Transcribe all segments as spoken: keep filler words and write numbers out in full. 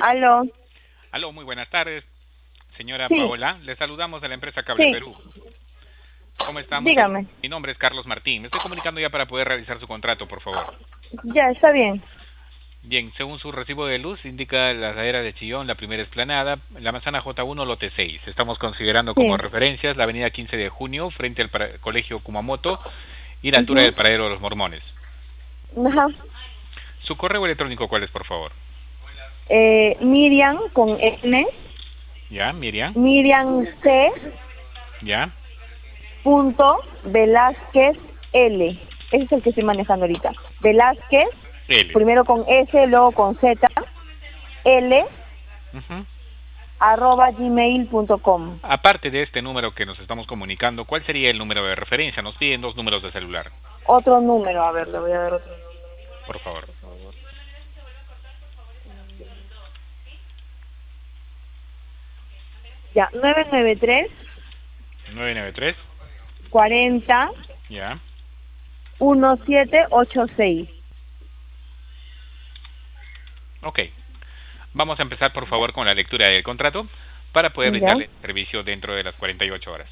Aló. Aló, muy buenas tardes, señora Sí, Paola. Le saludamos de la empresa Cable sí, Perú. ¿Cómo está? Mucho gusto. dígame. Mi nombre es Carlos Martín. Me estoy comunicando ya para poder realizar su contrato, por favor. Ya, está bien. Bien, según su recibo de luz, indica la ladera de Chillón, la primera explanada, la manzana J uno, lote seis. Estamos considerando como Sí. referencias la avenida quince de junio, frente al para- colegio Kumamoto y la altura del Mhm. paradero de los Mormones. Ajá. ¿Su correo electrónico cuál es, por favor? Eh, Miriam con N, ¿Ya, Miriam? Miriam C. ¿Ya? Punto Velázquez L. Ese es el que estoy manejando ahorita. Velázquez, L. primero con S, luego con Z, L, Ujú. arroba gmail punto com. Aparte de este número que nos estamos comunicando, ¿cuál sería el número de referencia? Nos piden dos números de celular, Otro número, a ver, le voy a dar otro número, por favor. por favor. Ya, nueve nueve tres nueve nueve tres, cuarenta ya. uno siete ocho seis. Ok. Vamos a empezar, por favor, con la lectura del contrato para poder Ya, brindarle servicio dentro de las cuarenta y ocho horas.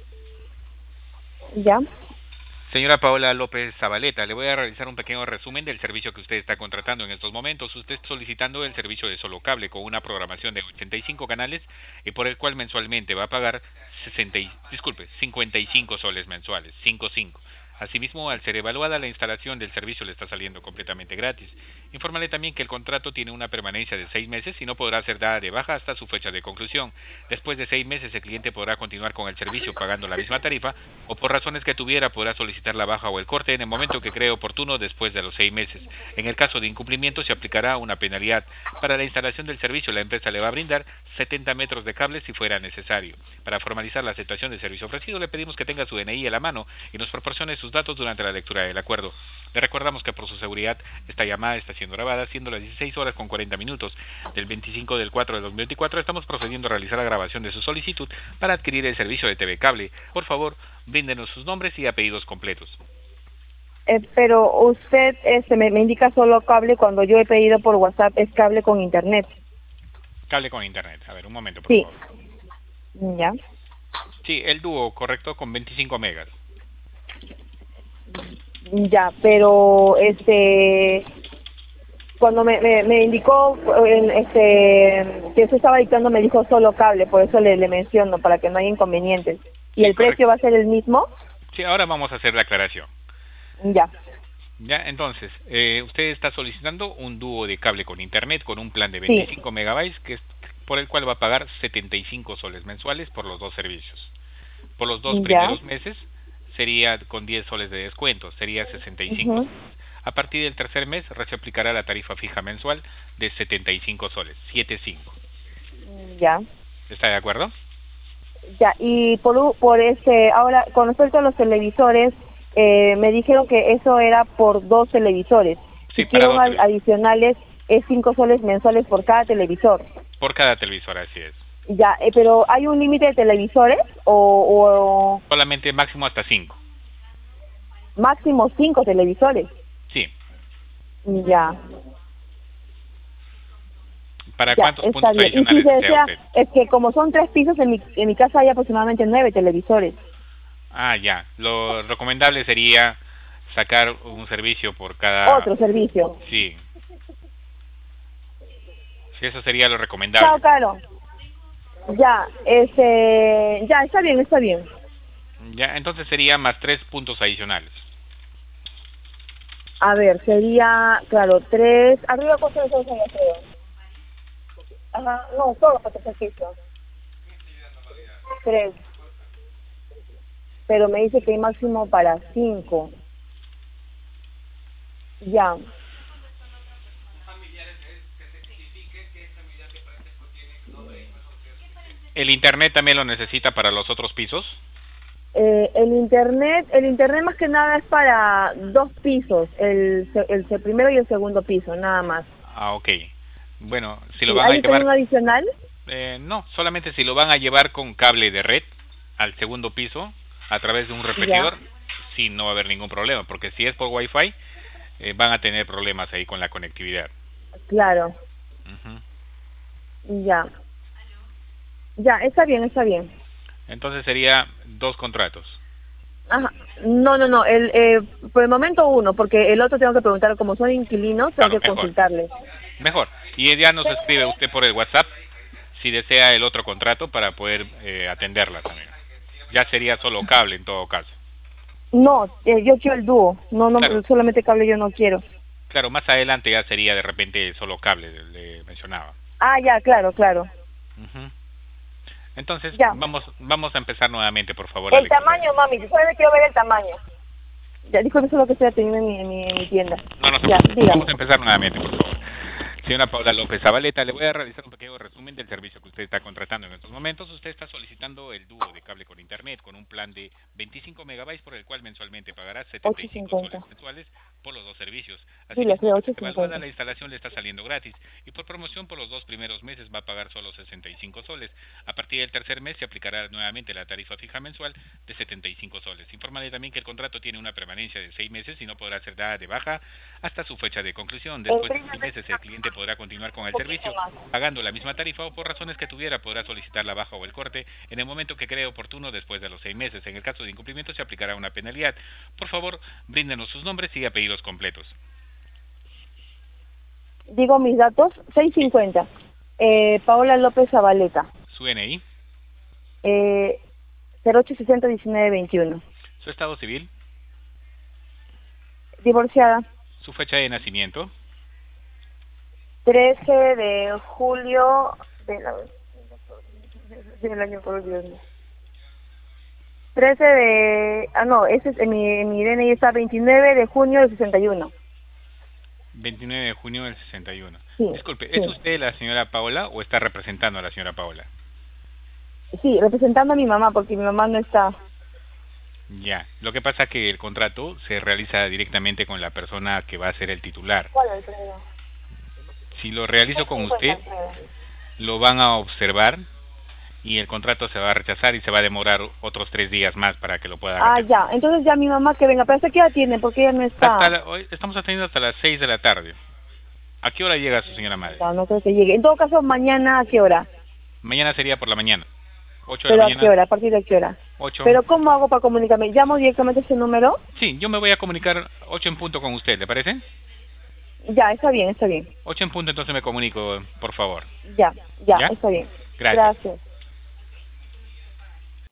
ya. Señora Paola López Zabaleta, le voy a realizar un pequeño resumen del servicio que usted está contratando en estos momentos. Usted está solicitando el servicio de solo cable con una programación de ochenta y cinco canales y por el cual mensualmente va a pagar sesenta y, disculpe, cincuenta y cinco soles mensuales, cincuenta y cinco. Asimismo, al ser evaluada, la instalación del servicio le está saliendo completamente gratis. Infórmale también que el contrato tiene una permanencia de seis meses y no podrá ser dada de baja hasta su fecha de conclusión. Después de seis meses, el cliente podrá continuar con el servicio pagando la misma tarifa o por razones que tuviera podrá solicitar la baja o el corte en el momento que cree oportuno después de los seis meses. En el caso de incumplimiento se aplicará una penalidad. Para la instalación del servicio la empresa le va a brindar setenta metros de cable si fuera necesario. Para formalizar la aceptación del servicio ofrecido le pedimos que tenga su D N I a la mano y nos proporcione sus datos durante la lectura del acuerdo. Le recordamos que por su seguridad esta llamada está siendo grabada, siendo las dieciséis horas con cuarenta minutos del veinticinco del cuatro de dos mil veinticuatro. Estamos procediendo a realizar la grabación de su solicitud para adquirir el servicio de T V Cable. Por favor, bríndenos sus nombres y apellidos completos. Eh, pero usted este, me, me indica solo cable cuando yo he pedido por WhatsApp es cable con internet. Cable con internet. A ver, un momento, por Sí, favor. ya, Sí, el dúo, correcto, con veinticinco megas. ya, pero este, cuando me, me, me indicó eh, este, que eso estaba dictando me dijo solo cable, por eso le, le menciono, para que no haya inconvenientes. ¿Y Sí, el precio correcto. va a ser el mismo? Sí, ahora vamos a hacer la aclaración. Ya, Ya, entonces, eh, usted está solicitando un dúo de cable con internet con un plan de sí, veinticinco megabytes que es por el cual va a pagar setenta y cinco soles mensuales por los dos servicios. Por los dos ya, primeros meses sería con diez soles de descuento, sería sesenta y cinco ujú, soles. A partir del tercer mes se aplicará la tarifa fija mensual de setenta y cinco soles, setenta y cinco. ya. ¿Está de acuerdo? Ya, y por, u- por este, ahora, con respecto a los televisores, eh, me dijeron que eso era por dos televisores. Sí, Si para quiero dos ad- televisores. adicionales, es cinco soles mensuales por cada televisor. Por cada televisor, así es. Ya, eh, pero ¿hay un límite de televisores o, o Solamente máximo hasta cinco. máximo cinco televisores? Sí. Ya, ¿Para ya, cuántos está puntos bien. Y si adicionales se desea desea, usted? es que como son tres pisos, en mi, en mi casa hay aproximadamente nueve televisores. Ah, ya. Lo recomendable sería sacar un servicio por cada... Otro servicio. Sí. Sí, eso sería lo Chao, recomendable. Caro. Ya, este, ya, está bien, está bien. Ya, entonces sería más tres puntos adicionales. A ver, sería, claro, tres, arriba cuántos son ya creo. Ajá, no, solo para tercer piso. Tres, pero me dice que hay máximo para cinco. Ya, ¿El internet también lo necesita para los otros pisos? eh, el internet, el internet más que nada es para dos pisos, el, se- el, se- primero y el segundo piso, nada más. Ah, ok. Bueno, si lo Sí, van a ¿hay también llevar... un adicional? Eh, no, solamente si lo van a llevar con cable de red al segundo piso a través de un Ya, repetidor, sí, no va a haber ningún problema, porque si es por Wi-Fi, eh, van a tener problemas ahí con la conectividad. claro. Ujú. Ya. Ya, está bien, está bien. Entonces sería dos contratos. Ajá. No, no, no, el, eh, por el momento uno, porque el otro tengo que preguntar, como son inquilinos, tengo Claro, que mejor. consultarles. Mejor. Y ya nos escribe usted por el WhatsApp si desea el otro contrato para poder eh, atenderla también. Ya sería solo cable en todo caso. No, eh, yo quiero el dúo, no, no, Claro, solamente cable yo no quiero. claro, más adelante ya sería de repente solo cable, le mencionaba. Ah, ya, claro, claro. Ujú. Entonces, Ya. vamos vamos a empezar nuevamente, por favor, El Alex. tamaño, mami, solamente quiero ver el tamaño. Ya, disculpe, eso es lo que estoy atendiendo en mi, en mi, en mi tienda. No, no se Ya, preocupe. dígame. Vamos a empezar nuevamente, por favor. Señora Paula López Zabaleta, le voy a realizar un pequeño resumen del servicio que usted está contratando en estos momentos. Usted está solicitando el dúo de cable con internet con un plan de veinticinco megabytes por el cual mensualmente pagará setenta y cinco ocho cincuenta. soles mensuales por los dos servicios. Sí, le Asimismo, creo, una vez evaluada ocho cincuenta. la instalación le está saliendo gratis y por promoción por los dos primeros meses va a pagar solo sesenta y cinco soles. A partir del tercer mes se aplicará nuevamente la tarifa fija mensual de setenta y cinco soles. Infórmale también que el contrato tiene una permanencia de seis meses y no podrá ser dada de baja hasta su fecha de conclusión. Después de seis meses el cliente podrá continuar con el servicio pagando la misma tarifa o por razones que tuviera podrá solicitar la baja o el corte en el momento que cree oportuno después de los seis meses. En el caso de incumplimiento se aplicará una penalidad. Por favor, bríndenos sus nombres y apellidos completos. Digo mis datos, seiscientos Sí. cincuenta. Eh, Paola López Zabaleta. Su N I, Eh, cero ocho sesenta diecinueve veintiuno. su estado civil, Divorciada. su fecha de nacimiento, trece de julio de la, del año, por Dios mío. trece de... Ah, no, ese es, en mi, en mi D N I está veintinueve de junio del sesenta y uno. veintinueve de junio del sesenta y uno. Sí, Disculpe, sí. ¿es usted la señora Paola o está representando a la señora Paola? Sí, representando a mi mamá, porque mi mamá no está. Ya, lo que pasa es que el contrato se realiza directamente con la persona que va a ser el titular. ¿Cuál es el primero? Si lo realizo con usted, cincuenta. lo van a observar y el contrato se va a rechazar y se va a demorar otros tres días más para que lo pueda Ah, rechazar. ya, entonces ya mi mamá que venga, pero ¿hasta qué hora tiene? Porque ella no está. Hasta la- hoy estamos atendiendo hasta las seis de la tarde. ¿A qué hora llega su señora madre? No, no creo que llegue. En todo caso, mañana, ¿a qué hora? Mañana sería por la mañana. ocho de ¿Pero la a qué mañana. hora? ¿A partir de qué hora? ocho. ¿Pero cómo hago para comunicarme? ¿Llamo directamente a ese número? Sí, yo me voy a comunicar ocho en punto con usted, ¿le parece? Ya, está bien, está bien. ocho en punto entonces me comunico, por favor. Ya, ya, ¿Ya? está bien. Gracias. Gracias.